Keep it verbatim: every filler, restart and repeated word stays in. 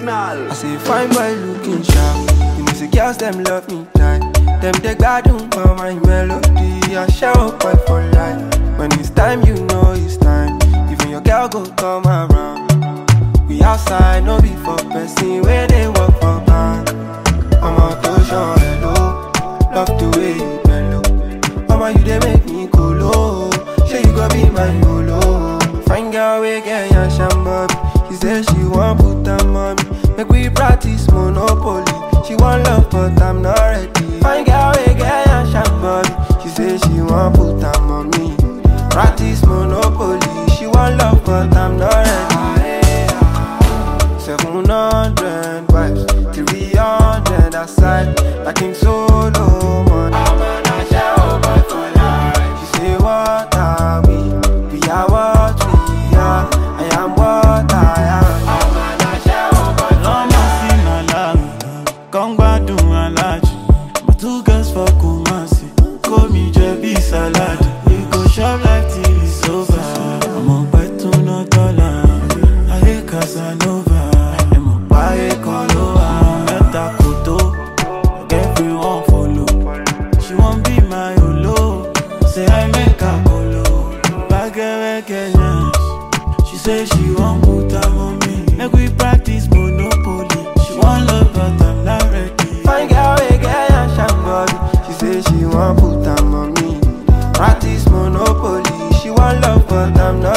Original. I say fine boy looking sharp. You know say girls them love me tight. Them they gbadun for my melody. I shout boy for life. When it's time, you know it's time. Even your girl go come around. We outside, no be for person where they work for bank. I'm out to show hello. Love the way you bend low. Mama, you they make me cool low. Say you gon' be my lolo. Fine girl, we get your shambub. She said she want put them on me. Make we practice Monopoly. She want love, but I'm not ready. Fine girl, we get your shambub. She said she want put them on me. Practice Monopoly. She want love, but I'm not ready. Seven hundred vibes, three hundred aside. Like King Solo, man. I'm an show boy for life. She say, what are we? We are what we are. I am what I am. I'm an show boy for life. Come back to my life. My two girls for Kumasi. Call me J B Salad. We go shop like till it's over. I'm on back to no dollar. I hate Casanova. I'm on buy Coloa. Meta Koto. Everyone follow. She won't be my Olo. Say I make a colo. Back again. She say she won't put them on me. Make we practice Monopoly. She want love but I'm not ready. Fine girl, we get your shambody. She say she want put them on me. Practice Monopoly. She want love but I'm not